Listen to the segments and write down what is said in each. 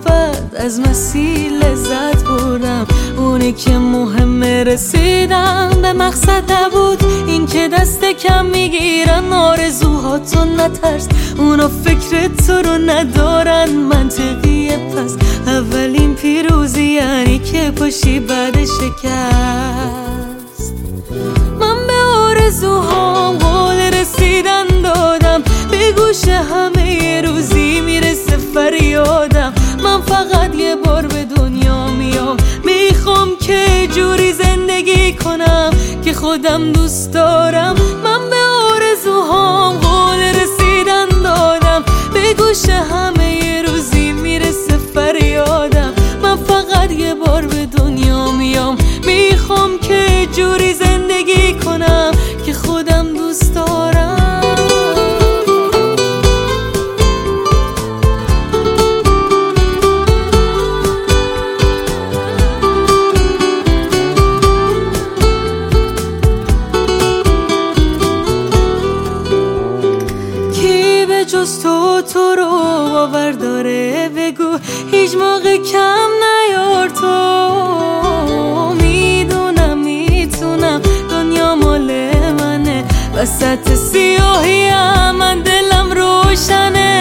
محبت از مسیر لذت بردم، اونی که مهمه رسیدم به مقصد نبود. این که دست کم میگیرن آرزوهاتو نترس، اونا فکر تو رو ندارن منطقیه. پس اولین پیروزی یعنی که پاشی بعد شکست. من به آرزوهام قول رسیدن دادم، به گوش همه یه روزی میرسه فریادم. من فقط یه بار به دنیا میام، میخوام که جوری زندگی کنم که خودم دوست دارم. من به آرزوهام قول رسیدن دادم، به گوش همه یه روزی میرسه فریادم. من فقط یه بار به دنیا میام، میخوام که جوری زندگی کنم که خودم دوست دارم. جز تو رو باور داره؟ بگو هیچ موقع کم نیار. تو میدونم میتونم، دنیا مال منه، وسط سیاهی من دلم روشنه.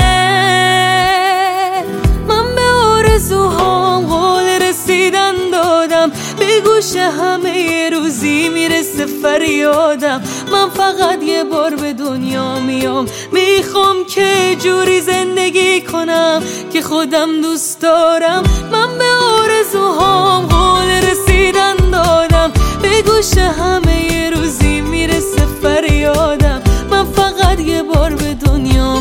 من به آرزوهام قول رسیدن دادم، به گوش همه یه روزی میرسه فریادم. من فقط یه بار به دنیا میام، میخوام که جوری زندگی کنم که خودم دوست دارم. من به آرزوهام قول رسیدن دادم، به گوش همه یه روزی میرسه فریادم. من فقط یه بار به دنیا